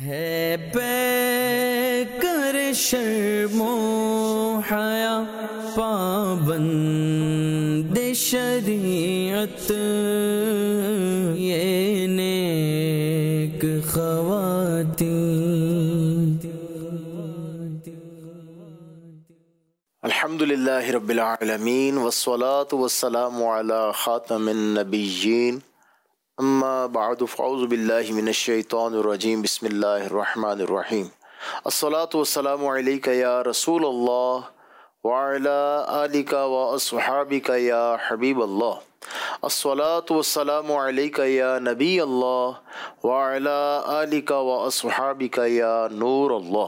ہے بے کر شرم و حیا پابند شریعت یہ نیک خواتین. الحمدللہ رب العالمین والصلاة والسلام علی خاتم النبیین اما بعد فاعوذ باللہ من الشیطان الرجیم بسم اللہ الرحمن الرحیم. الصلاة والسلام علیک یا رسول اللہ وعلی آلک واصحابک یا حبیب اللہ. الصلاة والسلام علیک یا نبی اللہ وعلی آلک واصحابک یا نور اللہ.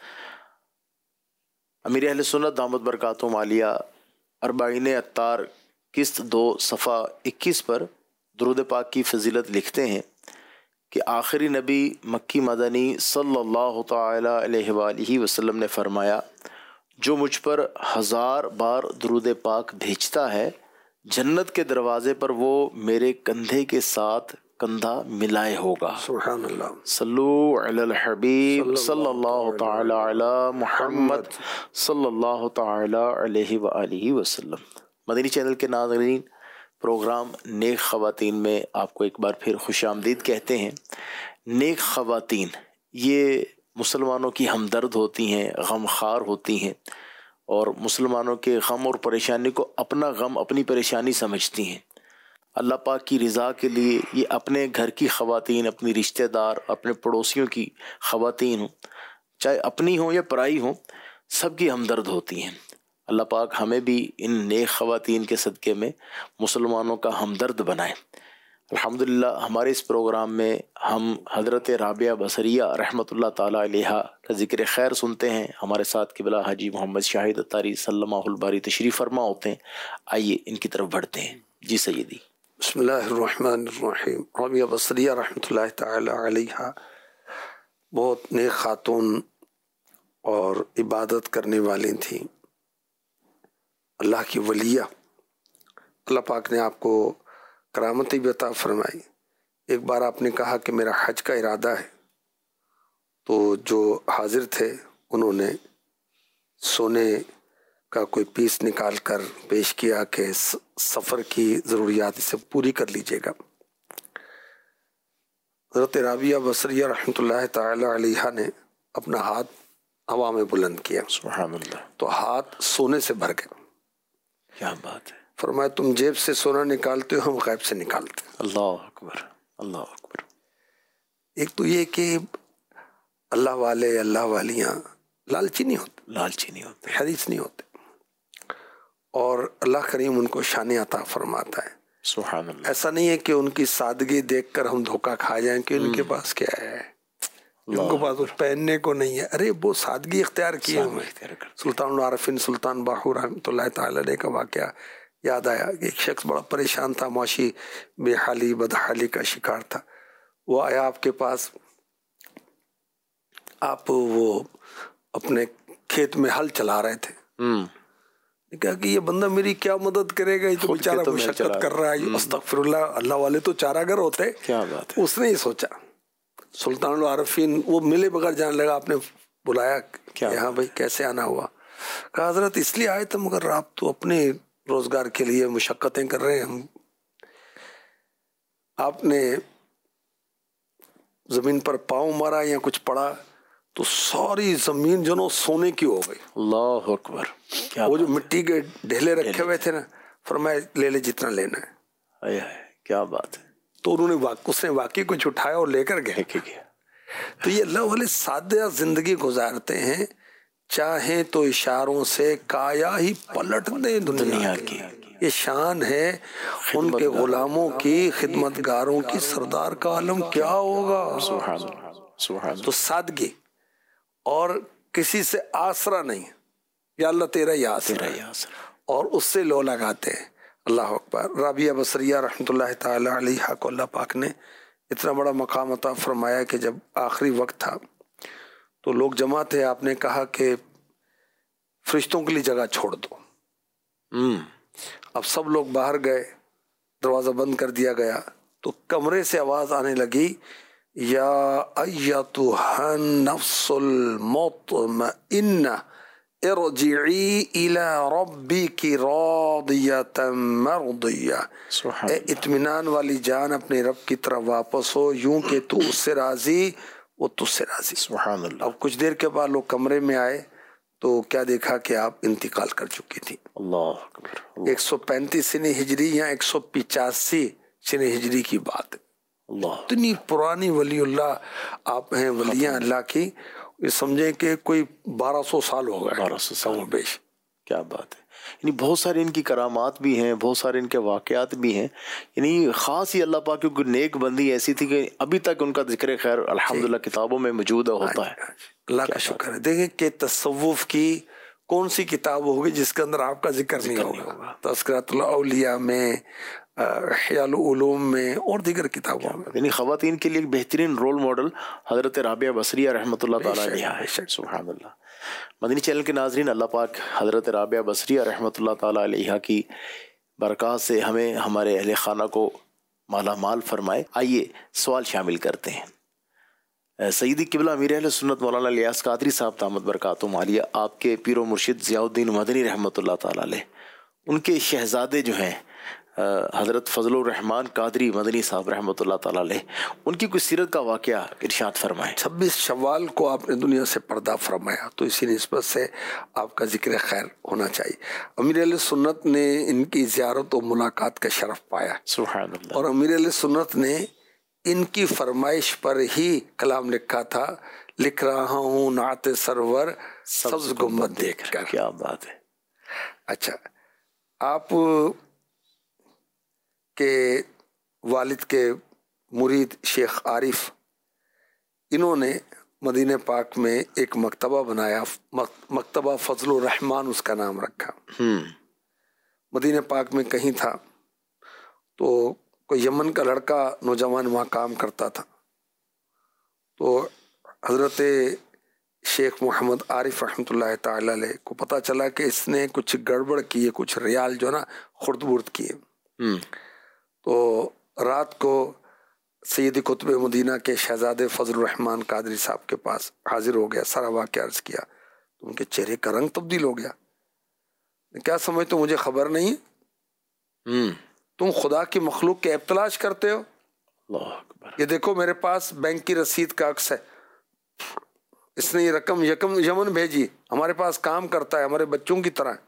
امیر اہل سنت دامت برکاتہم عالیہ اربعین عطار قسط 2 صفحہ 21 پر درود پاک کی فضیلت لکھتے ہیں کہ آخری نبی مکی مدنی صلی اللہ تعالی علیہ وآلہ وسلم نے فرمایا، جو مجھ پر 1000 بار درود پاک بھیجتا ہے جنت کے دروازے پر وہ میرے کندھے کے ساتھ کندھا ملائے ہوگا. سبحان اللہ. صلو علی الحبیب صلی اللہ تعالی علی محمد صلی اللہ تعالی علیہ وآلہ وسلم. مدنی چینل کے ناظرین، پروگرام نیک خواتین میں آپ کو ایک بار پھر خوش آمدید کہتے ہیں. نیک خواتین یہ مسلمانوں کی ہمدرد ہوتی ہیں، غمخوار ہوتی ہیں، اور مسلمانوں کے غم اور پریشانی کو اپنا غم اپنی پریشانی سمجھتی ہیں. اللہ پاک کی رضا کے لیے یہ اپنے گھر کی خواتین، اپنی رشتہ دار، اپنے پڑوسیوں کی خواتین ہوں، چاہے اپنی ہوں یا پرائی ہوں، سب کی ہمدرد ہوتی ہیں. اللہ پاک ہمیں بھی ان نیک خواتین کے صدقے میں مسلمانوں کا ہمدرد بنائے. الحمدللہ ہمارے اس پروگرام میں ہم حضرت رابعہ بصریہ رحمۃ اللہ تعالی علیہ کا ذکر خیر سنتے ہیں. ہمارے ساتھ قبلہ حاجی محمد شاہد اتاری سلمہ الباری تشریف فرما ہوتے ہیں. آئیے ان کی طرف بڑھتے ہیں. جی سیدی. بسم اللہ الرحمن الرحیم. رابعہ بصریہ رحمۃ اللہ تعالی علیہ بہت نیک خاتون اور عبادت کرنے والی تھیں، اللہ کی ولیہ. اللہ پاک نے آپ کو کرامتی بھی عطا فرمائی. ایک بار آپ نے کہا کہ میرا حج کا ارادہ ہے، تو جو حاضر تھے انہوں نے سونے کا کوئی پیس نکال کر پیش کیا کہ سفر کی ضروریات اسے پوری کر لیجیے گا. حضرت رابعہ بصریہ رحمۃ اللہ تعالی علیہ نے اپنا ہاتھ ہوا میں بلند کیا، سبحان اللہ، تو ہاتھ سونے سے بھر گئے. کیا بات ہے. فرمایا تم جیب سے سونا نکالتے ہو، ہم غیب سے نکالتے ہیں. اللہ اکبر، اللہ اکبر. ایک تو یہ کہ اللہ والے، اللہ والیاں لالچی نہیں ہوتے، لالچی نہیں ہوتے، حریص نہیں ہوتے، اور اللہ کریم ان کو شان عطا فرماتا ہے. سبحان اللہ. ایسا نہیں ہے کہ ان کی سادگی دیکھ کر ہم دھوکہ کھا جائیں کہ ان کے پاس کیا ہے، ان کے پاس کچھ پہننے کو نہیں ہے. ارے وہ سادگی اختیار کی ہمیں. سلطان العارفین سلطان باہو رحمۃ اللہ تعالی علیہ کا واقعہ یاد آیا. ایک شخص بڑا پریشان تھا، معاشی بے حالی بدحالی کا شکار تھا. وہ آیا آپ کے پاس، آپ وہ اپنے کھیت میں ہل چلا رہے تھے. کہا کہ یہ بندہ میری کیا مدد کرے گا، یہ تو بیچارہ مشقت کر رہا ہے. استغفر اللہ، اللہ والے تو چارہ گر ہوتے. کیا بات ہے. اس نے یہ سوچا. سلطان العارفین وہ ملے بغیر جانے لگا. آپ نے بلایا کہ ہاں بھائی کیسے آنا ہوا؟ کہا حضرت اس لیے آئے تھے، مگر آپ تو اپنے روزگار کے لیے مشقتیں کر رہے ہیں. آپ نے زمین پر پاؤں مارا یا کچھ پڑا تو ساری زمین جو نا سونے کی ہو گئی. اللہ اکبر. وہ جو مٹی کے ڈھیلے رکھے ہوئے تھے نا، فرمایا لے لے جتنا لینا ہے. کیا بات ہے. تو انہوں نے اس نے واقعی کچھ اٹھایا اور لے کر گئے. تو یہ اللہ والے سادہ زندگی گزارتے ہیں، چاہیں تو اشاروں سے کایا ہی پلٹ دیں دنیا کی. یہ شان ہے ان کے غلاموں کی، خدمت گاروں کی. سردار کا عالم کیا ہوگا. تو سادگی اور کسی سے آسرا نہیں، یا اللہ تیرا ہی آسرا ہے، اور اس سے لو لگاتے ہیں. اللہ اکبر. رابعہ بصریہ رحمۃ اللہ تعالی علیہ کو اللہ پاک نے اتنا بڑا مقام عطا فرمایا کہ جب آخری وقت تھا تو لوگ جمع تھے. آپ نے کہا کہ فرشتوں کے لیے جگہ چھوڑ دو. اب سب لوگ باہر گئے، دروازہ بند کر دیا گیا. تو کمرے سے آواز آنے لگی، या अय्यतुहन नफ्सुल मुतमइन्ना इरजिई इला रब्बिकी रादियतम मर्दिया, इत्मीनान वाली जान अपने रब की तरफ वापस हो, यूं कि तू उससे राजी वो तुझसे राजी। सुभान अल्लाह। अब कुछ देर के बाद लोग कमरे में आए तो क्या देखा कि आप इंतकाल कर चुकी थी। अल्लाह अकबर। 135 सिने हिजरी या 185 सिने हिजरी की बात है। इतनी पुरानी वलीउल्लाह आप हैं, वलियां अल्लाह की, ये समझे कि कोई 1200 साल हो गए। 1200 साल बेश, क्या बात है। यानी बहुत सारे इनकी करामात भी हैं, बहुत सारे इनके वाक़यात भी हैं। यानी ख़ास ही अल्लाह पाक की नेक बंदी ऐसी थी कि अभी तक उनका जिक्र खैर अल्हम्दुलिल्लाह किताबों में मौजूद होता है। अल्लाह का शुक्र है। देखें कि तसव्वुफ की कौन सी किताब होगी जिसके अंदर आपका जिक्र नहीं होगा। तज़किरतुल औलिया में, हियाल उलूम में और दीगर किताबों में। यानी ख़वातीन के लिए एक बेहतरीन रोल मॉडल हज़रत राबिया बसरिया रहमतुल्लाह ताला अलैहा है। सुभान अल्लाह। मदनी चैनल के नाज़रीन, अल्लाह पाक हज़रत राबिया बसरिया रहमतुल्लाह ताला अलैहा की बरक़ात से हमें हमारे अहले खाना को माला माल फरमाए। आइए सवाल शामिल करते हैं। सईदी किबला अमीर अहले सुन्नत मौलाना इलियास कादरी साहब दामत बरकातुहुम आलिया, आपके पीरो मुर्शिद ज़ियाउद्दीन मदनी रहमतुल्लाह ताला अलैह, उनके शहज़ादे जो हैं हज़रत फजलुर रहमान कादरी मदनी साहब रहमतुल्लाह ताला अलैह, उनकी कुछ सीरत का वाक़या इरशाद फरमाएं। 26 शव्वाल को आपने दुनिया से पर्दा फरमाया, तो इसी निस्बत से आपका जिक्र खैर होना चाहिए। अमीर अहले सुन्नत ने इनकी ज़ियारत और मुलाकात का शरफ पाया। सुभान अल्लाह। और अमीर अहले सुन्नत ने इनकी फरमाइश पर ही कलाम लिखा था, लिख रहा हूँ नाते सरवर सब्ज़ गुम्बद देख कर। क्या बात है। अच्छा, आप के वालिद के मुरीद शेख आरिफ, इन्होंने मदीने पाक में एक मकतबा बनाया, मकतबा फजलुर रहमान उसका नाम रखा। मदीने पाक में कहीं था तो कोई यमन का लड़का नौजवान वहाँ काम करता था, तो हज़रत शेख मोहम्मद आरिफ रहमतुल्लाह ताला अलैह को पता चला कि इसने कुछ गड़बड़ की है, कुछ रियाल जो ना खुर्द बुर्द किए। तो रात को सैयद कुतुब मदीना के शहजादे फजल रहमान कादरी साहब के पास हाजिर हो गया, सारा वाक़या अर्ज़ किया, तो उनके चेहरे का रंग तब्दील हो गया। क्या समझते हो, मुझे खबर नहीं है, तुम खुदा की मखलूक के ऐब तलाश करते हो। अल्लाह अकबर। ये देखो मेरे पास बैंक की रसीद का अक्स है, इसने ये रकम यमन भेजी, हमारे पास काम करता है, हमारे बच्चों की तरह।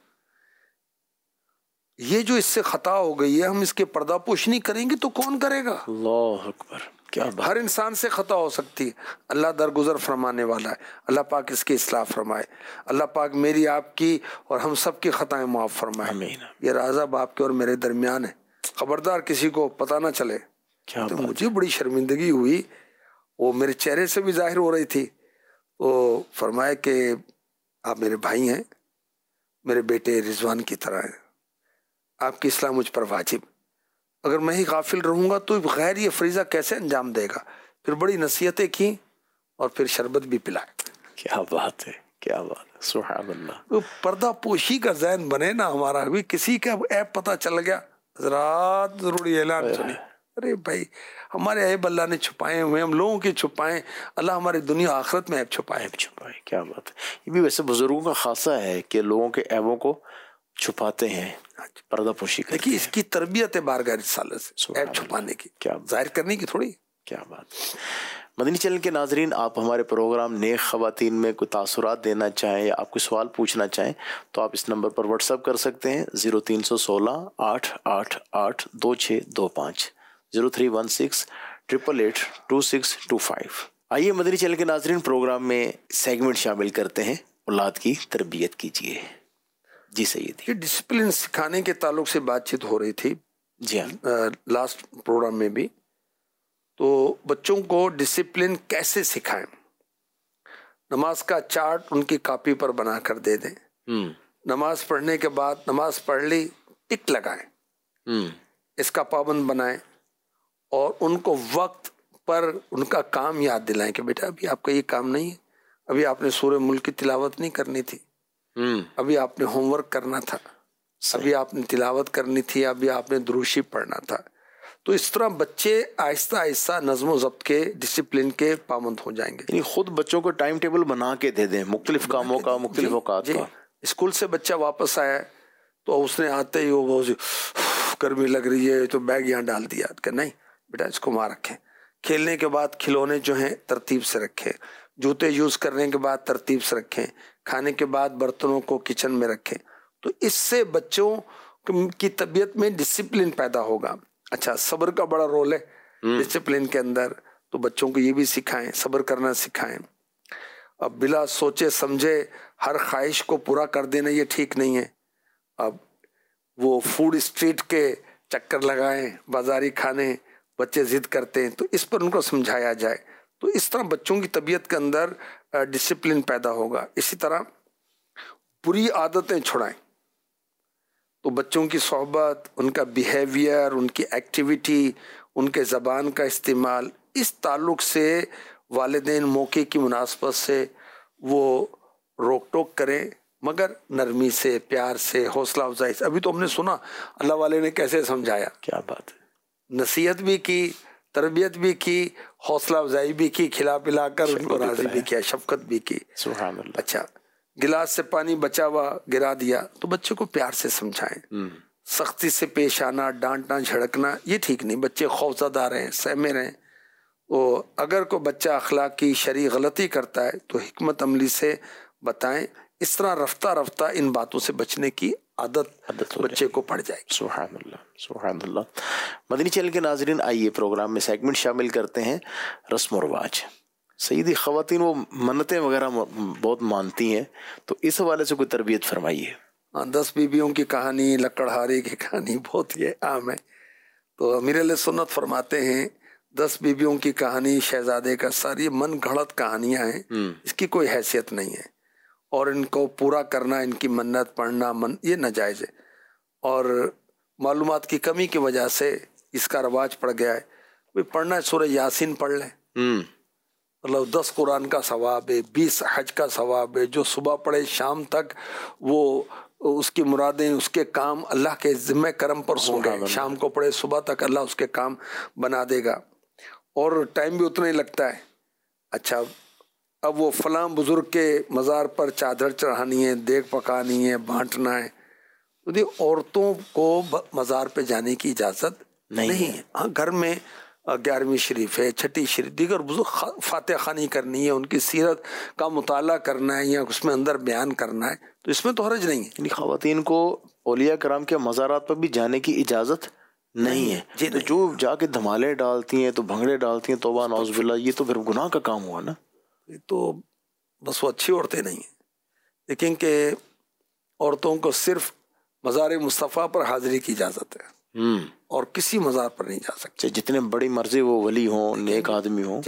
ये जो इससे खता हो गई है, हम इसके पर्दापोश नहीं करेंगे तो कौन करेगा। अल्लाह अकबर। क्या बात। हर इंसान से खता हो सकती है, अल्लाह दरगुजर फरमाने वाला है। अल्लाह पाक इसकी इस्लाह फरमाए, अल्लाह पाक मेरी आपकी और हम सब की खताएं माफ फरमाए। आमीन। ये राज़ अब आपके और मेरे दरमियान है, खबरदार किसी को पता ना चले। क्या तो बात। मुझे बड़ी शर्मिंदगी हुई, वो मेरे चेहरे से भी जाहिर हो रही थी। तो फरमाया कि आप मेरे भाई हैं, मेरे बेटे रिजवान की तरह हैं, आपकी इस्लाह मुझ पर वाजिब, अगर मैं ही गाफिल रहूँगा तो गैर ये फरीज़ा कैसे अंजाम देगा। फिर बड़ी नसीहतें की और फिर शरबत भी पिलाया। क्या बात है, क्या बात है। सुभान अल्लाह। तो पर्दा पोशी का ज़हन बने ना हमारा। अभी किसी का ऐप पता चल गया, हज़रात ज़रूरी ऐलान सुनिए, अरे भाई हमारे ऐब अल्लाह ने छुपाए हुए, हम लोगों के छुपाएं, अल्लाह हमारी दुनिया आखिरत में ऐब छुपाए। क्या बात है। ये भी वैसे बुजुर्गों का खासा है कि लोगों के ऐबों को छुपाते हैं, पर्दा पोशी करते हैं। देखिए इसकी तरबियत है बारगाह रिसालत से, ऐब छुपाने की, क्या जाहिर करने की थोड़ी। क्या बात। मदनी चैनल के नाजरीन, आप हमारे प्रोग्राम नेक ख़वातीन में कोई तासुरात देना चाहें या आप कोई सवाल पूछना चाहें तो आप इस नंबर पर व्हाट्सअप कर सकते हैं 0316 888 2625 0316 888 2625। आइए मदनी चैनल के नाजरीन, प्रोग्राम में सेगमेंट शामिल करते हैं, औलाद की तरबियत कीजिए। जी सैयद। ये डिसिप्लिन सिखाने के ताल्लुक से बातचीत हो रही थी जी हाँ, लास्ट प्रोग्राम में भी। तो बच्चों को डिसिप्लिन कैसे सिखाएं, नमाज का चार्ट उनकी कॉपी पर बना कर दे दें। नमाज पढ़ने के बाद नमाज पढ़ ली, टिक लगाएं, इसका पाबंद बनाएं और उनको वक्त पर उनका काम याद दिलाएं कि बेटा अभी आपका ये काम नहीं है, अभी आपने सूरह मुल्क की तिलावत नहीं करनी थी, अभी आपने होमवर्क करना था, अभी आपने तिलावत करनी थी, अभी आपने दुरूशी पढ़ना था। تو اس طرح بچے آہستہ آہستہ نظم و ضبط کے ڈسپلن کے پابند ہو جائیں گے. یعنی خود بچوں کو ٹائم ٹیبل بنا کے دے دیں مختلف کاموں کا، مختلف اوقات کا. اسکول سے بچہ واپس آیا تو اس نے آتے ہی وہ گرمی لگ رہی ہے تو بیگ یہاں ڈال دیا کہ نہیں بیٹا اس کو وہاں رکھیں. کھیلنے کے بعد کھلونے جو ہیں ترتیب سے رکھیں، جوتے یوز کرنے کے بعد ترتیب سے رکھیں، کھانے کے بعد برتنوں کو کچن میں رکھیں. تو اس سے بچوں کی طبیعت میں ڈسپلن پیدا ہوگا. اچھا، صبر کا بڑا رول ہے ڈسپلن کے اندر، تو بچوں کو یہ بھی سکھائیں، صبر کرنا سکھائیں. اب بلا سوچے سمجھے ہر خواہش کو پورا کر دینا یہ ٹھیک نہیں ہے. اب وہ فوڈ اسٹریٹ کے چکر لگائیں، بازاری کھانے بچے ضد کرتے ہیں، تو اس پر ان کو سمجھایا جائے. تو اس طرح بچوں کی طبیعت کے اندر ڈسپلن پیدا ہوگا. اسی طرح بری عادتیں چھڑائیں. تو بچوں کی صحبت، ان کا بیہیویئر، ان کی ایکٹیویٹی، ان کے زبان کا استعمال، اس تعلق سے والدین موقع کی مناسبت سے وہ روک ٹوک کریں، مگر نرمی سے، پیار سے، حوصلہ افزائی سے. ابھی تو ہم نے سنا اللہ والے نے کیسے سمجھایا. کیا بات ہے. نصیحت بھی کی، تربیت بھی کی، حوصلہ افزائی بھی کی، کھلا پلا کر ان کو راضی بھی کیا، شفقت بھی کی. سبحان اللہ. اچھا، گلاس سے پانی بچا ہوا گرا دیا تو بچے کو پیار سے سمجھائیں. سختی سے پیش آنا، ڈانٹنا، جھڑکنا یہ ٹھیک نہیں. بچے خوفزدہ رہیں، سہمے رہیں. اگر کوئی بچہ اخلاقی شرعی غلطی کرتا ہے تو حکمت عملی سے بتائیں. اس طرح رفتہ رفتہ ان باتوں سے بچنے کی عادت بچے کو پڑ جائے گی. سبحان اللہ، سبحان اللہ. مدنی چینل کے ناظرین، آئیے پروگرام میں سیگمنٹ شامل کرتے ہیں رسم و رواج. سیدی خواتین وہ منتیں وغیرہ بہت مانتی ہیں، تو اس حوالے سے کوئی تربیت فرمائیے. 10 بیویوں کی کہانی، لکڑہاری کی کہانی بہت یہ عام ہے. تو امیر علیہ سنت فرماتے ہیں 10 بیویوں کی کہانی، شہزادے کا سر، یہ من گھڑت کہانیاں ہیں، اس کی کوئی حیثیت نہیں ہے. اور ان کو پورا کرنا، ان کی منت پڑھنا یہ ناجائز ہے. اور معلومات کی کمی کی وجہ سے اس کا رواج پڑ گیا ہے. کوئی پڑھنا ہے سورہ یاسین پڑھ لیں، مطلب 10 قرآن کا ثواب ہے، 20 حج کا ثواب ہے. جو صبح پڑھے شام تک وہ اس کی مرادیں، اس کے کام اللہ کے ذمہ کرم پر ہوں گے. شام کو پڑھے صبح تک اللہ اس کے کام بنا دے گا، اور ٹائم بھی اتنا ہی لگتا ہے. اچھا، اب وہ فلاں بزرگ کے مزار پر چادر چڑھانی ہے، دیگ پکانی ہے، بانٹنا ہے. تو عورتوں کو مزار پہ جانے کی اجازت نہیں ہے. ہاں، گھر میں 11ویں شریف ہے، 6ٹھی شریف، دیگر بزرگ فاتح خوانی کرنی ہے، ان کی سیرت کا مطالعہ کرنا ہے یا اس میں اندر بیان کرنا ہے، تو اس میں تو حرج نہیں ہے. یعنی خواتین کو اولیاء کرام کے مزارات پر بھی جانے کی اجازت نہیں ہے. تو جو جا کے دھمالے ڈالتی ہیں، تو بھنگڑے ڈالتی ہیں، توبہ نعوذ باللہ، یہ تو پھر گناہ کا کام ہوا نا. تو بس وہ اچھی عورتیں نہیں ہیں. لیکن کہ عورتوں کو صرف مزار مصطفیٰ پر حاضری کی اجازت ہے، اور کسی مزار پر نہیں جا سکتے. جتنے بڑی مرضی وہ ولی ہوں، نیک آدمی ہوں.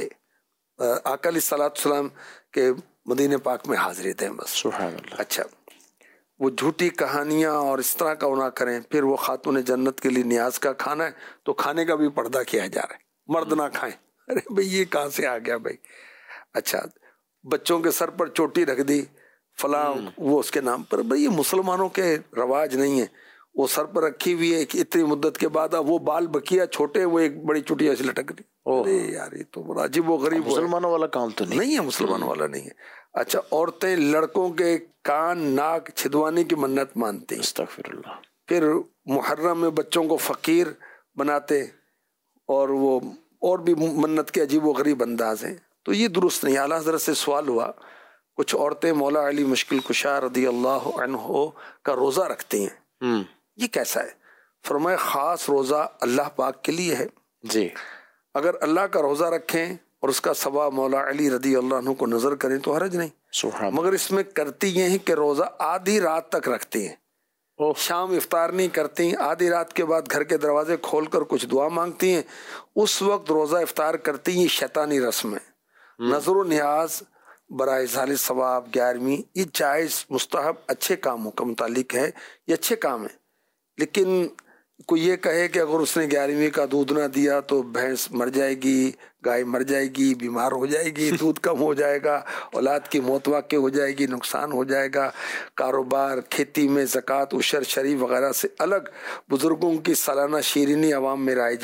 آقا علیہ الصلوۃ والسلام کے مدینہ پاک میں حاضری دیں بس. سبحان اللہ. اچھا، وہ جھوٹی کہانیاں اور اس طرح کا نہ کریں. پھر وہ خاتون جنت کے لیے نیاز کا کھانا ہے تو کھانے کا بھی پردہ کیا جا رہا ہے، مرد نہ کھائیں. ارے بھئی یہ کہاں سے آ گیا بھائی. اچھا، بچوں کے سر پر چوٹی رکھ دی فلاں وہ اس کے نام پر. بھئی یہ مسلمانوں کے رواج نہیں ہے. وہ سر پر رکھی ہوئی ہے کہ اتنی مدت کے بعد وہ بال بکیا چھوٹے، وہ ایک بڑی چٹیا سے لٹک رہی. ارے یار یہ تو بڑا عجیب و غریب. مسلمانوں والا کام تو نہیں ہے، مسلمانوں والا نہیں ہے. اچھا، عورتیں لڑکوں کے کان ناک چھدوانے کی منت مانتی ہیں. استغفر اللہ. پھر محرم میں بچوں کو فقیر بناتے، اور وہ اور بھی منت کے عجیب و غریب انداز ہیں. تو یہ درست نہیں. اعلیٰ حضرت سے سوال ہوا، کچھ عورتیں مولا علی مشکل کشا رضی اللہ عنہ کا روزہ رکھتی ہیں، یہ کیسا ہے؟ فرمایا خاص روزہ اللہ پاک کے لیے ہے. جی، اگر اللہ کا روزہ رکھیں اور اس کا ثواب مولا علی رضی اللہ عنہ کو نظر کریں تو حرج نہیں. مگر اس میں کرتی یہ ہیں کہ روزہ آدھی رات تک رکھتی ہیں، شام افطار نہیں کرتی. آدھی رات کے بعد گھر کے دروازے کھول کر کچھ دعا مانگتی ہیں، اس وقت روزہ افطار کرتی ہیں. یہ شیطانی رسم ہے. نظر و نیاز برائے اظہار ثواب 11ویں یہ جائز مستحب اچھے کاموں کا متعلق ہے، یہ اچھے کام ہیں. لیکن کوئی یہ کہے کہ اگر اس نے 11ویں کا دودھ نہ دیا تو بھینس مر جائے گی، گائے مر جائے گی، بیمار ہو جائے گی، دودھ کم ہو جائے گا، اولاد کی موت واقع ہو جائے گی، نقصان ہو جائے گا، کاروبار کھیتی میں زکوٰۃ عشر شریف وغیرہ سے الگ بزرگوں کی سالانہ شیرینی عوام میں رائج ہے،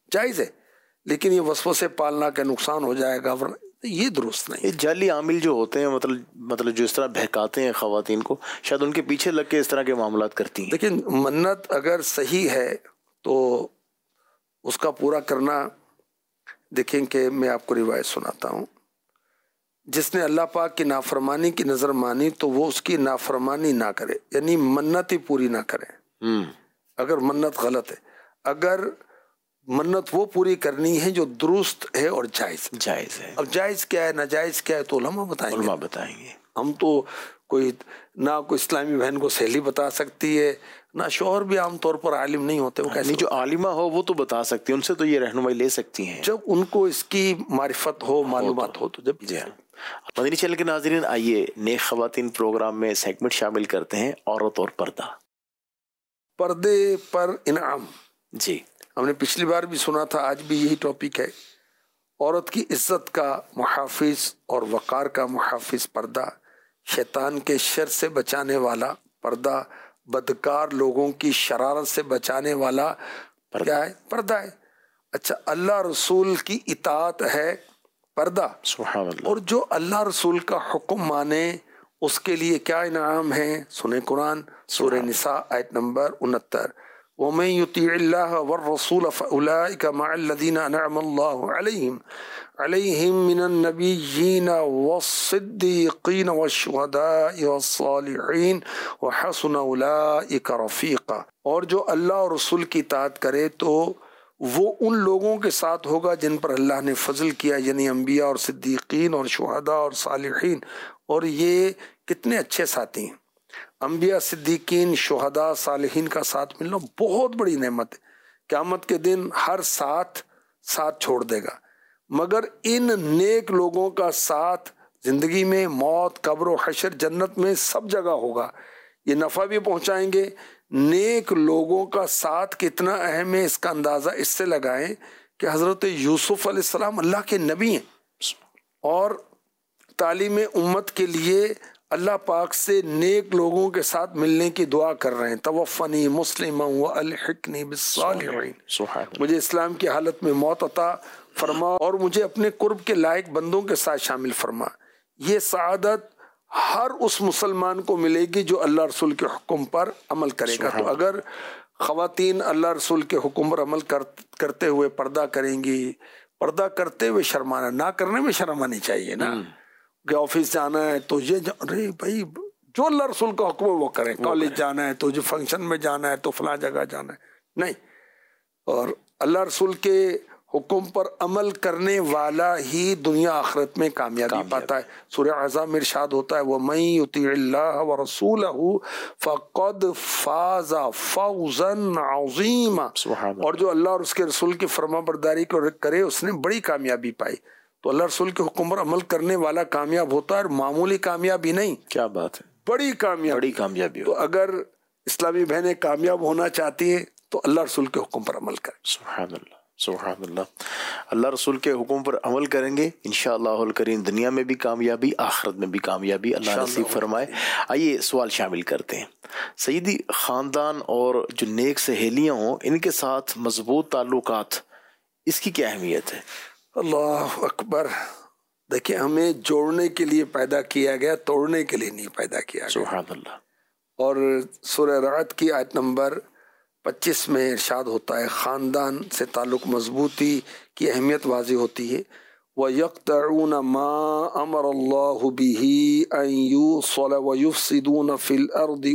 جائز ہے، لیکن یہ وسوسے پالنا کہ نقصان ہو جائے گا یہ درست نہیں. یہ جعلی عامل جو ہوتے ہیں مطلب جو اس طرح بہکاتے ہیں خواتین کو، شاید ان کے پیچھے لگ کے اس طرح کے معاملات کرتی ہیں. لیکن منت اگر صحیح ہے تو اس کا پورا کرنا، دیکھیں کہ میں آپ کو روایت سناتا ہوں. جس نے اللہ پاک کی نافرمانی کی نظر مانی تو وہ اس کی نافرمانی نہ کرے، یعنی منت ہی پوری نہ کرے اگر منت غلط ہے. اگر منت وہ پوری کرنی ہے جو درست ہے اور جائز ہے. اب جائز کیا ہے ناجائز کیا ہے تو علماء بتائیں گے. ہم تو کوئی نہ کوئی اسلامی بہن کو سہیلی بتا سکتی ہے، نہ شوہر بھی عام طور پر عالم نہیں ہوتے. وہ کیسے جو عالمہ ہو وہ تو بتا سکتی ہیں، ان سے تو یہ رہنمائی لے سکتی ہیں جب ان کو اس کی معرفت ہو، معلومات ہو تو جب. مدنی چینل کے ناظرین، آئیے نیک خواتین پروگرام میں سیگمنٹ شامل کرتے ہیں، عورت اور پردے پر انعام. جی ہم نے پچھلی بار بھی سنا تھا، آج بھی یہی ٹاپک ہے. عورت کی عزت کا محافظ اور وقار کا محافظ پردہ، شیطان کے شر سے بچانے والا پردہ، بدکار لوگوں کی شرارت سے بچانے والا کیا ہے؟ پردہ ہے. اچھا، اللہ رسول کی اطاعت ہے پردہ. سبحان اللہ. اور جو اللہ رسول کا حکم مانے اس کے لیے کیا انعام ہے؟ سنیں قرآن سورہ نساء آیت نمبر 69. وَمَن يُطِيعِ اللَّهَ وَالرَّسُولَ فَأُولَٰئِكَ مَعَ الَّذِينَ أَنْعَمَ اللَّهُ عَلَيْهِم مِّنَ النَّبِيِّينَ وَالصِّدِّيقِينَ وَالشُّهَدَاءِ وَالصَّالِحِينَ وَحَسُنَ أُولَٰئِكَ رَفِيقًا. اور جو اللہ اور رسول کی اطاعت کرے تو وہ ان لوگوں کے ساتھ ہوگا جن پر اللہ نے فضل کیا، یعنی انبیاء اور صدیقین اور شہداء اور صالحین. اور یہ کتنے اچھے ساتھی ہیں. انبیاء، صدیقین، شہداء، صالحین کا ساتھ ملنا بہت بڑی نعمت ہے. قیامت کے دن ہر ساتھ چھوڑ دے گا، مگر ان نیک لوگوں کا ساتھ زندگی میں، موت، قبر و حشر، جنت میں سب جگہ ہوگا. یہ نفع بھی پہنچائیں گے. نیک لوگوں کا ساتھ کتنا اہم ہے اس کا اندازہ اس سے لگائیں کہ حضرت یوسف علیہ السلام اللہ کے نبی ہیں اور تعلیم امت کے لیے اللہ پاک سے نیک لوگوں کے ساتھ ملنے کی دعا کر رہے ہیں. توفنی مسلما والحقنی بالصالحین. مجھے اسلام کی حالت میں موت عطا فرما اور مجھے اپنے قرب کے لائق بندوں کے ساتھ شامل فرما. یہ سعادت ہر اس مسلمان کو ملے گی جو اللہ رسول کے حکم پر عمل کرے گا. تو اگر خواتین اللہ رسول کے حکم پر عمل کرتے ہوئے پردہ کریں گی، پردہ کرتے ہوئے شرمانا، نہ کرنے میں شرم آنی چاہیے نا. کہ آفس جانا ہے تو یہ ارے بھائی جو اللہ رسول کا حکم ہے وہ کریں. کالج جانا ہے تو جو فنکشن میں جانا ہے تو فلاں جگہ جانا ہے نہیں. اور اللہ رسول کے حکم پر عمل کرنے والا ہی دنیا آخرت میں کامیابی پاتا ہے. سورہ احزاب میں ارشاد ہوتا ہے وَمَن يُطِعِ اللَّهَ وَرَسُولَهُ فَقَدْ فَازَ فَوْزًا عَظِيمًا. اور جو اللہ اور اس کے رسول کی فرما برداری کرے اس نے بڑی کامیابی پائی. تو اللہ رسول کے حکم پر عمل کرنے والا کامیاب ہوتا ہے، اور معمولی کامیابی نہیں. کیا بات ہے، بڑی کامیابی. تو اگر اسلامی بہنیں کامیاب ہونا چاہتی ہیں تو اللہ رسول کے حکم پر عمل کریں. سبحان اللہ، سبحان اللہ. اللہ رسول کے حکم پر عمل کریں گے انشاءاللہ الکریم دنیا میں بھی کامیابی، آخرت میں بھی کامیابی اللہ نصیب فرمائے. آئیے سوال شامل کرتے ہیں. سیدی، خاندان اور جو نیک سہیلیاں ہوں ان کے ساتھ مضبوط تعلقات، اس کی کیا اہمیت ہے؟ اللہ اکبر. دیکھیں، ہمیں جوڑنے کے لیے پیدا کیا گیا، توڑنے کے لیے نہیں پیدا کیا گیا. سبحان اللہ. اور سورہ رعد کی آیت نمبر 25 میں ارشاد ہوتا ہے خاندان سے تعلق مضبوطی کی اہمیت واضح ہوتی ہے. وَيَقْطَعُونَ مَا أَمَرَ اللَّهُ بِهِ أَن يُوصَلَ وَيُفْسِدُونَ فِي الْأَرْضِ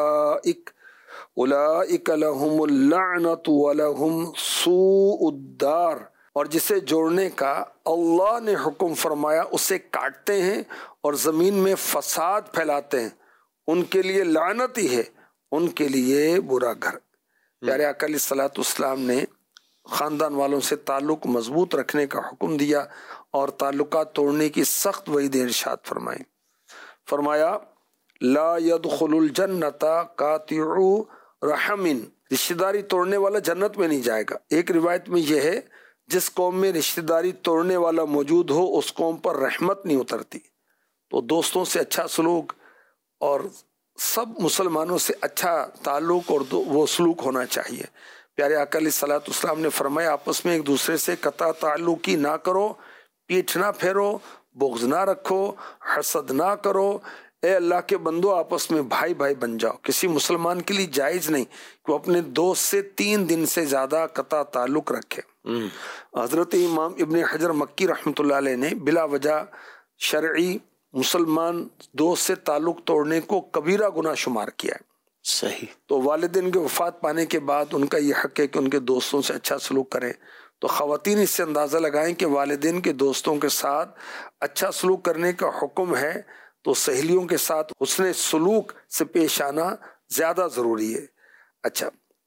أُولَئِكَ لَهُمُ اللَّعْنَةُ وَلَهُمْ سُوءُ الدَّارِ. اور جسے جوڑنے کا اللہ نے حکم فرمایا اسے کاٹتے ہیں اور زمین میں فساد پھیلاتے ہیں، ان کے لیے لعنت ہی ہے، ان کے لیے برا گھر. پیارے آقا علیہ الصلوۃ والسلام نے خاندان والوں سے تعلق مضبوط رکھنے کا حکم دیا اور تعلقات توڑنے کی سخت وعید ارشاد فرمائی. فرمایا لا يدخل الجنت قاطع رحم. رشتہ داری توڑنے والا جنت میں نہیں جائے گا. ایک روایت میں یہ ہے جس قوم میں رشتہ داری توڑنے والا موجود ہو اس قوم پر رحمت نہیں اترتی. تو دوستوں سے اچھا سلوک اور سب مسلمانوں سے اچھا تعلق اور وہ سلوک ہونا چاہیے. پیارے آقا علیہ الصلوۃ والسلام نے فرمایا آپس میں ایک دوسرے سے قطع تعلقی نہ کرو، پیٹھ نہ پھیرو، بغض نہ رکھو، حسد نہ کرو، اے اللہ کے بندو آپس میں بھائی بھائی بن جاؤ۔ کسی مسلمان کے لیے جائز نہیں کہ وہ اپنے دوست سے 3 دن سے زیادہ قطع تعلق رکھے۔ حضرت امام ابن حجر مکی رحمۃ اللہ علیہ نے بلا وجہ شرعی مسلمان دوست سے تعلق توڑنے کو کبیرہ گناہ شمار کیا ہے۔ صحیح۔ تو والدین کے وفات پانے کے بعد ان کا یہ حق ہے کہ ان کے دوستوں سے اچھا سلوک کریں۔ تو خواتین اس سے اندازہ لگائیں کہ والدین کے دوستوں کے ساتھ اچھا سلوک کرنے کا حکم ہے تو سہیلیوں کے ساتھ حسن سلوک سے پیش آنا زیادہ ضروری ہے۔ اچھا،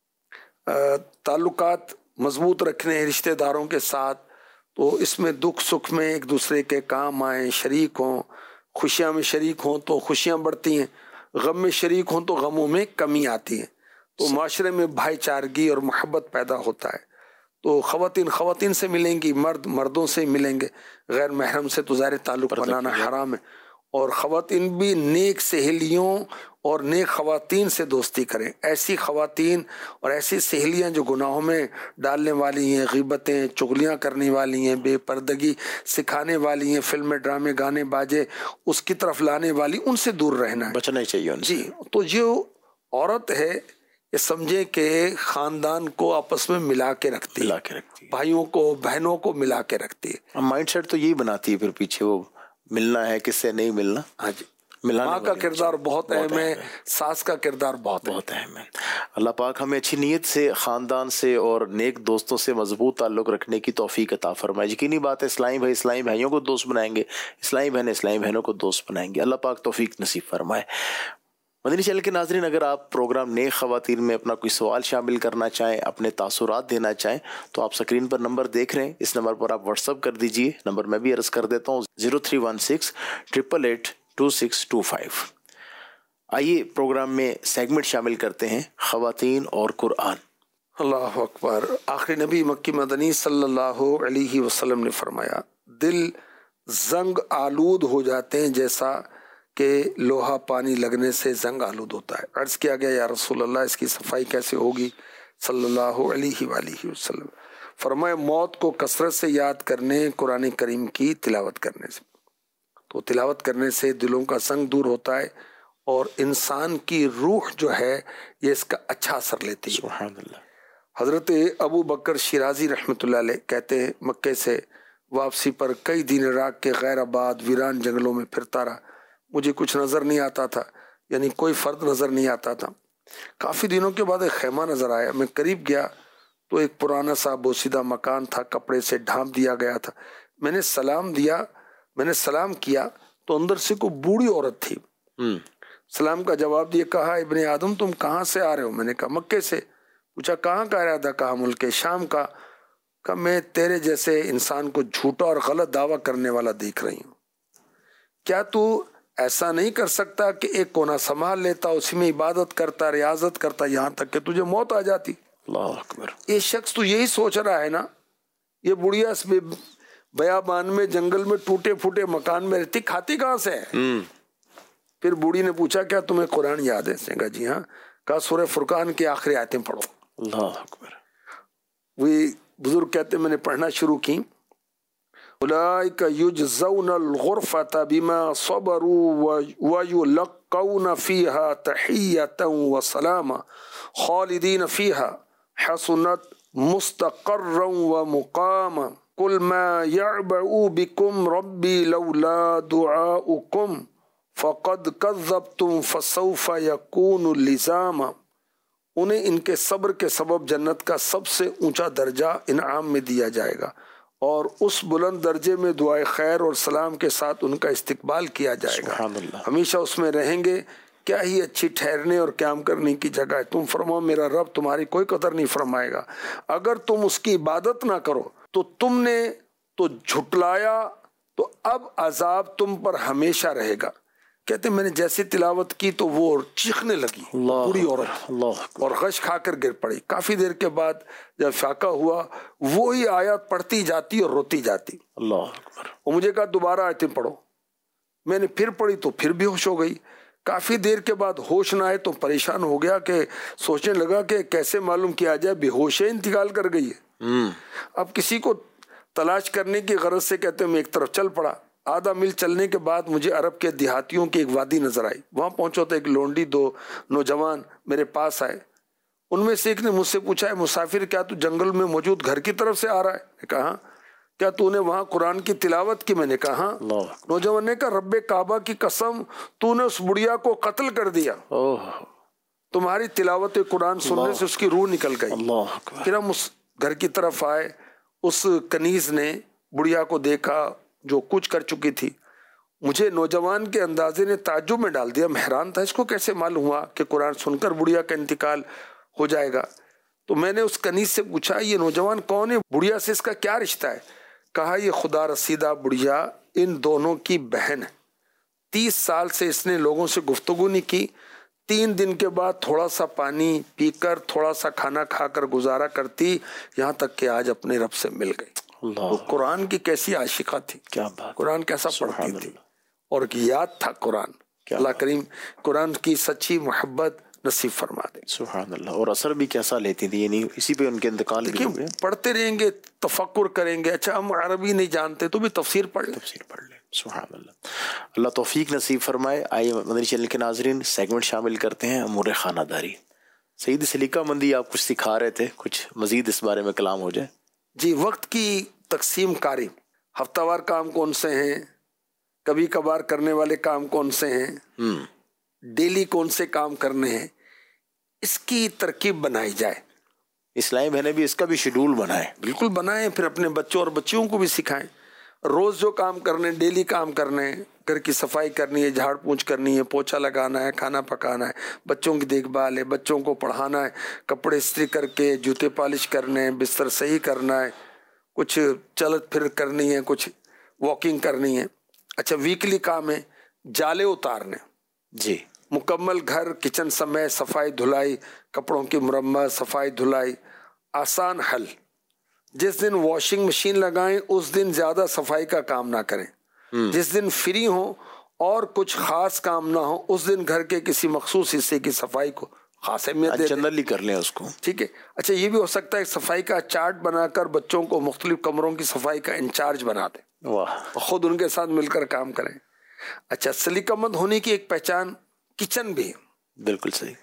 تعلقات مضبوط رکھنے رشتہ داروں کے ساتھ، تو اس میں دکھ سکھ میں ایک دوسرے کے کام آئیں، شریک ہوں، خوشیاں میں شریک ہوں تو خوشیاں بڑھتی ہیں، غم میں شریک ہوں تو غموں میں کمی آتی ہے، تو معاشرے میں بھائی چارگی اور محبت پیدا ہوتا ہے۔ تو خواتین سے ملیں گی، مرد مردوں سے ملیں گے، غیر محرم سے تو ظاہر تعلق بنانا حرام ہے، اور خواتین بھی نیک سہیلیوں اور نیک خواتین سے دوستی کریں۔ ایسی خواتین اور ایسی سہیلیاں جو گناہوں میں ڈالنے والی ہیں، غیبتیں چغلیاں کرنے والی ہیں، بے پردگی سکھانے والی ہیں، فلمیں ڈرامے گانے باجے اس کی طرف لانے والی، ان سے دور رہنا ہے، بچنا ہی چاہیے ان سے۔ جی، تو جو عورت ہے یہ سمجھے کہ خاندان کو آپس میں ملا کے رکھتی ہے، بھائیوں کو بہنوں کو ملا کے رکھتی ہے۔ مائنڈ سیٹ تو یہی بناتی ہے پھر پیچھے وہ ملنا ہے کس سے نہیں ملنا۔ ہاں جی، ماں کا کردار بہت اہم ہے، ساس کا کردار بہت اہم ہے۔ اللہ پاک ہمیں اچھی نیت سے خاندان سے اور نیک دوستوں سے مضبوط تعلق رکھنے کی توفیق عطا فرمائے۔ یقینی بات ہے اسلامی بھائی اسلامی بھائیوں کو دوست بنائیں گے، اسلامی بہن اسلامی بہنوں کو دوست بنائیں گے۔ اللہ پاک توفیق نصیب فرمائے۔ مدنی چینل کے ناظرین، اگر آپ پروگرام نیک خواتین میں اپنا کوئی سوال شامل کرنا چاہیں، اپنے تاثرات دینا چاہیں، تو آپ سکرین پر نمبر دیکھ رہے ہیں، اس نمبر پر آپ واٹس ایپ کر دیجئے۔ نمبر میں بھی عرض کر دیتا ہوں 0316882625۔ آئیے پروگرام میں سیگمنٹ شامل کرتے ہیں خواتین اور قرآن۔ اللہ اکبر۔ آخری نبی مکی مدنی صلی اللہ علیہ وسلم نے فرمایا دل زنگ آلود ہو جاتے ہیں جیسا کہ لوہا پانی لگنے سے زنگ آلود ہوتا ہے۔ عرض کیا گیا یا رسول اللہ اس کی صفائی کیسے ہوگی صلی اللہ علیہ وآلہ وسلم؟ فرمایا موت کو کثرت سے یاد کرنے، قرآن کریم کی تلاوت کرنے سے۔ تو تلاوت کرنے سے دلوں کا زنگ دور ہوتا ہے اور انسان کی روح جو ہے یہ اس کا اچھا اثر لیتی ہے۔ سبحان اللہ۔ حضرت ابو بکر شیرازی رحمۃ اللہ علیہ کہتے ہیں مکے سے واپسی پر کئی دن عراق کے غیر آباد ویران جنگلوں میں پھرتا رہا، مجھے کچھ نظر نہیں آتا تھا، یعنی کوئی فرد نظر نہیں آتا تھا۔ کافی دنوں کے بعد ایک خیمہ نظر آیا، میں قریب گیا تو ایک پرانا سا بوسیدہ مکان تھا، کپڑے سے ڈھانپ دیا گیا تھا۔ میں نے سلام کیا تو اندر سے کوئی بوڑھی عورت تھی۔ سلام کا جواب دیا، کہا ابن آدم تم کہاں سے آ رہے ہو؟ میں نے کہا مکے سے۔ پوچھا کہاں کا ارادہ؟ کہا ملک شام کا۔ کہا میں تیرے جیسے انسان کو جھوٹا اور غلط دعویٰ کرنے والا دیکھ رہی ہوں، کیا تو ایسا نہیں کر سکتا کہ ایک کونا سنبھال لیتا، اسی میں عبادت کرتا، ریاضت کرتا، یہاں تک کہ تجھے موت آ جاتی؟ اللہ اکبر۔ یہ شخص تو یہی سوچ رہا ہے نا، یہ بڑھیا اس بیابان میں جنگل میں ٹوٹے پھوٹے مکان میں رہتی، کھاتی کہاں سے ہے؟ پھر بوڑھی نے پوچھا کیا تمہیں قرآن یاد ہے؟ اس نے کہا جی ہاں۔ کہا سورہ فرقان کی آخری آیتیں پڑھو۔ اللہ اکبر۔ وہی بزرگ کہتے میں نے پڑھنا شروع کی، اولئک یجزون الغرفۃ بما صبروا ویلقون فیہا تحیۃ وسلاما خالدین فیہا حسنت مستقرا ومقاما قل ما یعبأ بکم ربی لولا دعاؤکم فقد کذبتم فسوف یکون لزاما۔ انہیں ان کے صبر کے سبب جنت کا سب سے اونچا درجہ انعام میں دیا جائے گا، اور اس بلند درجے میں دعائے خیر اور سلام کے ساتھ ان کا استقبال کیا جائے گا، سبحان اللہ۔ ہمیشہ اس میں رہیں گے۔ کیا ہی اچھی ٹھہرنے اور قیام کرنے کی جگہ ہے۔ تم فرماؤ میرا رب تمہاری کوئی قدر نہیں فرمائے گا، اگر تم اس کی عبادت نہ کرو تو تم نے تو جھٹلایا، تو اب عذاب تم پر ہمیشہ رہے گا۔ کہتے میں نے جیسے تلاوت کی تو وہ چیخنے لگی بوڑھی عورت، اور غش کھا کر گر پڑی۔ کافی دیر کے بعد جب فاقہ ہوا وہی آیات پڑھتی جاتی اور روتی جاتی۔ اللہ اکبر۔ اور مجھے کہا دوبارہ آیتیں پڑھو۔ میں نے پھر پڑھی تو پھر بے ہوش ہو گئی۔ काफी देर के बाद होश ना आए तो परेशान हो गया कि सोचने लगा कि कैसे मालूम किया जाए बेहोश है, इंतकाल कर गई है। अब किसी को तलाश करने की गरज से कहते मैं एक तरफ चल पड़ा। आधा मील चलने के बाद मुझे अरब के देहातियों की एक वादी नजर आई। वहां पहुंचा तो एक लोंडी, 2 नौजवान मेरे पास आए। उनमें से एक ने मुझसे पूछा, है मुसाफिर, क्या तू जंगल में मौजूद घर की तरफ से आ रहा है? मैंने कहा हाँ। क्या तूने वहां कुरान की तिलावत की? मैंने कहा हाँ। नौजवान ने कहा, रब्बे काबा की कसम, तूने उस बुढ़िया को कत्ल कर दिया। तुम्हारी तिलावत कुरान सुनने से उसकी रूह निकल गई। फिर हम उस घर की तरफ आए। उस कनीज ने बुढ़िया को देखा जो कुछ कर चुकी थी। मुझे नौजवान के अंदाजे ने ताज्जुब में डाल दिया। मैं हैरान था, इसको कैसे मालूम हुआ कि कुरान सुनकर बुढ़िया का इंतकाल हो जाएगा। तो मैंने उस कनीज से पूछा, ये नौजवान कौन है? बुढ़िया से इसका क्या रिश्ता है? कहा, ये खुदा रसीदा बुढ़िया इन दोनों की बहन है। 30 साल से इसने लोगों से गुफ्तगू नहीं की। 3 दिन के बाद थोड़ा सा पानी पीकर, थोड़ा सा खाना खाकर गुजारा करती, यहाँ तक कि आज अपने रब से मिल गई। तो कुरान की कैसी आशिका थी, क्या बात, कुरान कैसा पढ़ती थी और याद था कुरान। अल्लाह करीम कुरान की सच्ची मोहब्बत नसीब फरमा दे। सुभान अल्लाह। और असर भी कैसा लेती थी, यानी इसी पे उनके इंतकाल भी हो गया। पढ़ते रहेंगे, तफक्कुर करेंगे। अच्छा हम अरबी नहीं जानते तो भी तफसीर पढ़ ले। सुभान अल्लाह। अल्लाह तौफीक नसीब फरमाए। आइए मदनी चैनल के नाजरीन, सेगमेंट शामिल करते हैं अमूर खानादारी। सईद सलीका मंदी, आप कुछ सिखा रहे थे, कुछ मजीद इस बारे में कलाम हो जाए। जी, वक्त की तकसीम कारी, हफ्तावार काम कौन से हैं, कभी कभार करने वाले काम कौन से हैं, डेली कौन से काम करने हैं, इसकी तरकीब बनाई जाए। इस्लामी बहनें भी इसका भी शेड्यूल बनाएं। बिल्कुल बनाएं, फिर अपने बच्चों और बच्चियों को भी सिखाएं। रोज जो काम करने, डेली काम करने, घर की सफाई करनी है, झाड़ पूंछ करनी है, पोछा लगाना है, खाना पकाना है, बच्चों की देखभाल है, बच्चों को पढ़ाना है, कपड़े इस्त्री करके जूते पॉलिश करने हैं, बिस्तर सही करना है, कुछ चलत फिर करनी है, कुछ वॉकिंग करनी है। अच्छा, वीकली काम है जाले उतारने जी, मुकम्मल घर किचन समय सफाई धुलाई, कपड़ों की मुरम्मत, सफाई धुलाई। आसान हल, जिस दिन वॉशिंग मशीन लगाएं उस दिन ज्यादा सफाई का काम ना करें। जिस दिन फ्री हो और कुछ खास काम ना हो उस दिन घर के किसी मखसूस हिस्से की सफाई को खास अहमियत दे दें। जनरली कर लें उसको, ठीक है। अच्छा, ये भी हो सकता है सफाई का चार्ट बनाकर बच्चों को मुख्तलिफ कमरों की सफाई का इंचार्ज बना दें, खुद उनके साथ मिलकर काम करें। अच्छा, सलीकामंद होने की एक पहचान किचन भी। बिल्कुल सही।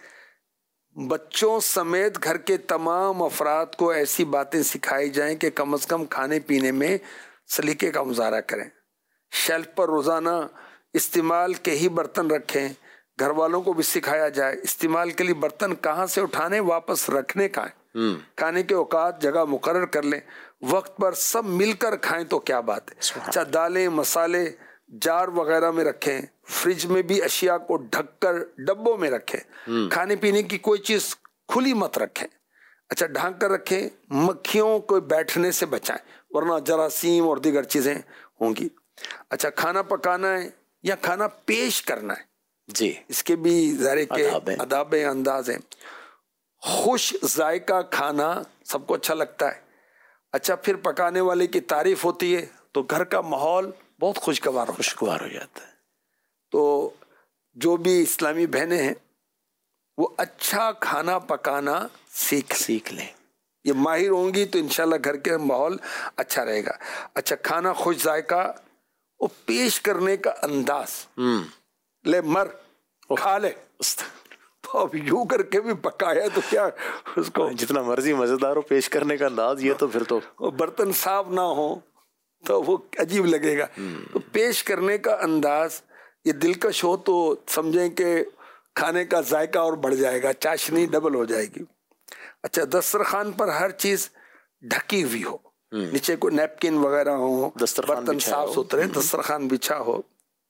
बच्चों समेत घर के तमाम अफराद को ऐसी बातें सिखाई जाएं कि कम से कम खाने पीने में सलीके का मुजाहरा करें। शेल्फ पर रोजाना इस्तेमाल के ही बर्तन रखें। घर वालों को भी सिखाया जाए इस्तेमाल के लिए बर्तन कहाँ से उठाने, वापस रखने का है। खाने के औकात जगह मुकर्रर कर लें, वक्त पर सब मिलकर खाएं तो क्या बात है। अच्छा, दालें मसाले जार वगैरह में रखें। फ्रिज में भी अशिया को ढककर डब्बों में रखें। खाने पीने की कोई चीज खुली मत रखें। अच्छा, ढांक कर रखें। मक्खियों को बैठने से बचाएं वरना जरासीम और दीगर चीजें होंगी। अच्छा, खाना पकाना है या खाना पेश करना है जी, इसके भी ज़ाहिर के अदाब अंदाज हैं। खुश जायका खाना सबको अच्छा लगता है। अच्छा, फिर पकाने वाले की तारीफ होती है तो घर का माहौल बहुत खुशगवार हो जाता है। तो जो भी इस्लामी बहनें हैं वो अच्छा खाना पकाना सीख लें। ये माहिर होंगी तो इंशाल्लाह घर के माहौल अच्छा रहेगा। अच्छा, खाना खुश जायका और पेश करने का अंदाज, ले मर खा ले, तो अब यूं करके भी पकाया तो क्या उसको जितना मर्जी मजेदार हो पेश करने का अंदाज, ये तो फिर तो बर्तन साफ ना हो तो वो अजीब लगेगा। तो पेश करने का अंदाज ये दिलकश हो तो समझें कि खाने का जायका और बढ़ जाएगा, चाशनी डबल हो जाएगी। अच्छा, दस्तरखान पर हर चीज ढकी हुई हो, नीचे कोई नैपकिन वगैरह हो, बर्तन साफ सुथरे, दस्तरखान बिछा हो।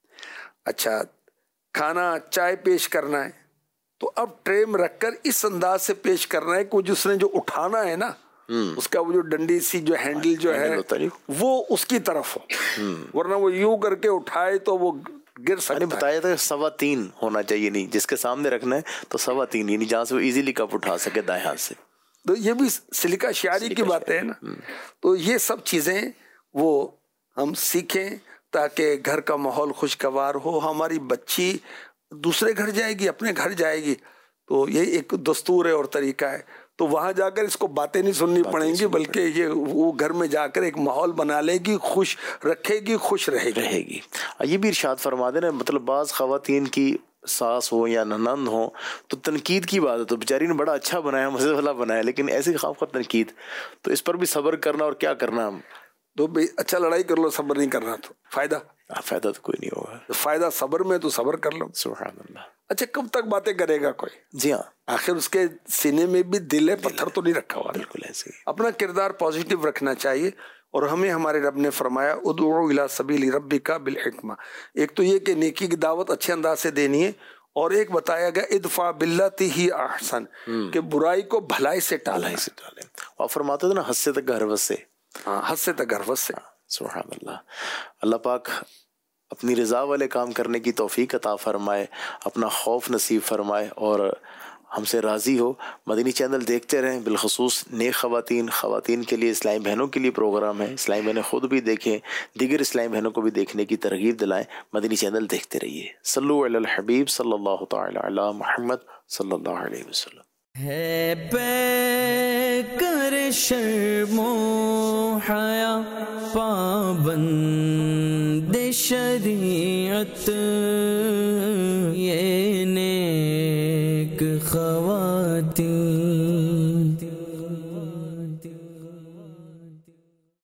अच्छा, खाना चाय पेश करना है तो अब ट्रे में रखकर इस अंदाज से पेश करना है कि जिसने जो उठाना है ना उसका वो जो डंडी सी जो हैंडल जो है वो उसकी तरफ हो, वरना वो यूं करके उठाए तो वो गिर सकता है। बताया था 3.25 होना चाहिए, नहीं जिसके सामने रखना है तो 3.25, यानी जहाँ से वो इजीली कप उठा सके दाएं हाथ से। तो ये भी सिलिका शायरी की बातें है ना। तो ये सब चीजें वो हम सीखें ताकि घर का माहौल खुशगवार हो, हमारी बच्ची دوسرے گھر جائے گی، اپنے گھر جائے گی، تو یہ ایک دستور ہے اور طریقہ ہے. تو وہاں جا کر اس کو باتیں نہیں سننی پڑیں گی، بلکہ یہ وہ گھر میں جا کر ایک ماحول بنا لے گی، خوش رکھے گی، خوش رہے گی. یہ بھی ارشاد فرما دے نا، مطلب بعض خواتین کی ساس ہو یا ننند ہو تو تنقید کی بات ہے، تو بیچاری نے بڑا اچھا بنایا، مزے والا بنایا، لیکن ایسی خواہ خواہ تنقید، تو اس پر بھی صبر کرنا اور کیا کرنا. ہم تو اچھا لڑائی کر لو، صبر نہیں کرنا تو فائدہ تو کوئی نہیں ہوگا. فائدہ صبر میں، تو صبر کر لو. سبحان اللہ. اچھا کب تک باتیں کرے گا کوئی؟ جی ہاں، آخر اس کے سینے میں بھی دل ہے، پتھر تو نہیں رکھا ہوا. بالکل ایسے ہی. اپنا کردار پازیٹیو رکھنا چاہیے. اور ہمیں ہمارے رب نے فرمایا ادعو الی سبیل ربک بالحکمہ. ایک تو یہ کہ نیکی کی دعوت اچھے انداز سے دینی ہے، اور ایک بتایا گیا ادفع باللتی ہی احسن، کہ برائی کو بھلائی سے ٹالیں. اور فرماتے تھے نا، حد سے تک گھروت سے. حد سے تک گھروت سے. سبحان اللہ. اللہ پاک اپنی رضا والے کام کرنے کی توفیق عطا فرمائے، اپنا خوف نصیب فرمائے اور ہم سے راضی ہو. مدنی چینل دیکھتے رہیں، بالخصوص نیک خواتین کے لیے، اسلامی بہنوں کے لیے پروگرام ہے. اسلامی بہنیں خود بھی دیکھیں، دیگر اسلامی بہنوں کو بھی دیکھنے کی ترغیب دلائیں. مدنی چینل دیکھتے رہیے. صلو علی الحبیب صلی اللہ تعالی علی محمد صلی اللہ علیہ وسلم. ہے پے کر شرم و حیا، پابند شریعت، یہ نیک خواتین.